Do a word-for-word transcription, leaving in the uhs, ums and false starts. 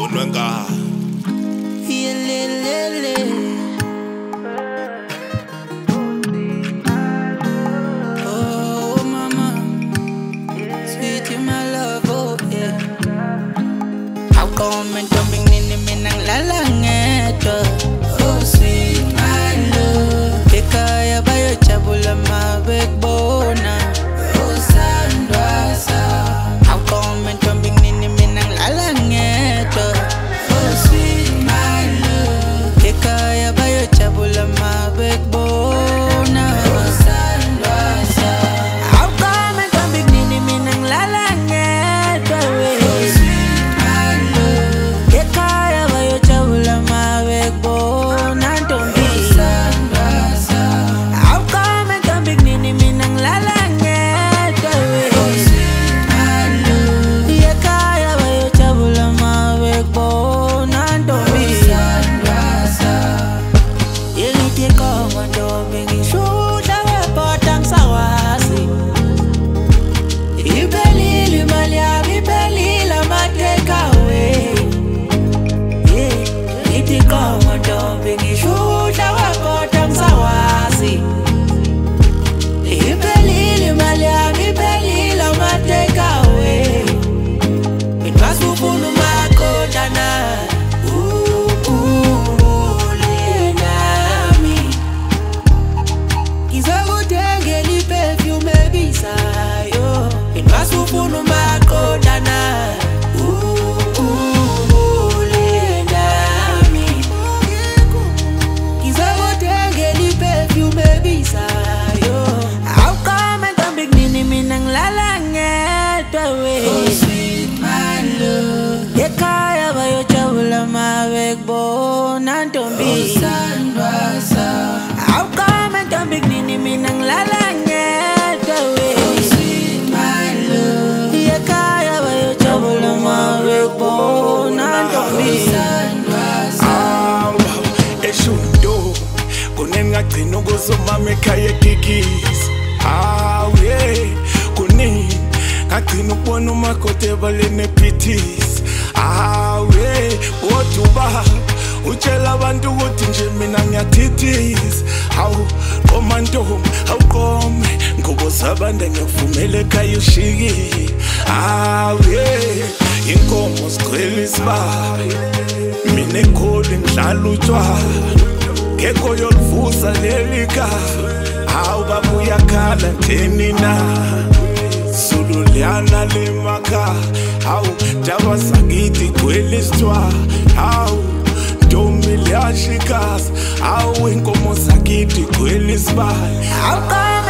ufunwe nga Yelelele. Oh mama, sweet you my love, oh yeah. How come and jumping in the minang lalangeta? Oh sweet my love, kekaya bayo chabula my backbone. Oh sandwasa. How come and jumping in the minang lalangeta? Oh sweet my love, kekaya bayo chabula my backbone. Oh sandwasa. How come and jumping in the minang lalangeta? Oh sweet my love, kekaya bayo chabula my backbone. Don't be sandwasa. How come and jumping in the minang lalangeta? Oh sweet my love, kekaya bayo chabula my backbone. Don't be sandwasa. Yeliti kama ndo mingi shuda wepotang sawasi. Ibelili malia ibelila mateka we. Yeliti kama ndo mingi shuda wepotang sawasi. Ibelili malia ibelila mateka we. Itwasufunu makodana. Kizakutengeli perfume ebisayo. Itwasufunu makodana. Ule nami. Kizakutengeli perfume ebisayo. How come and come big nini minang lalangeta we? Oh sweet my love, kekaya bayo chabula my backbone. And don't be sandwasa. How come and come big nini minang lalangeta we? Oh sweet my love, kekaya bayo chabula my backbone. And don't be sandwasa. eshundo kunengagcina ukuzomama ekhaya ekikis aw yeah kuningi ngagcina ukubona umakoti ebaleni ephithis aw yeah woduba utshela abantu ukuthi nje mina ngiyathithis hawu qoma ntombi awuqome ngoba sabande ngivumele ekhaya ushiki aw yeah inkomo sigcwele isibayi mina ekholi ngidlala utshwala kekho yolivusa leli khaya hawu baba uyakhala ntheni na sululyana lemakhaya hawu ndaba zakithi igcwele isithwala hawu ntombi liyashikaza hawu inkomo zakithi igcwele isibaya. How come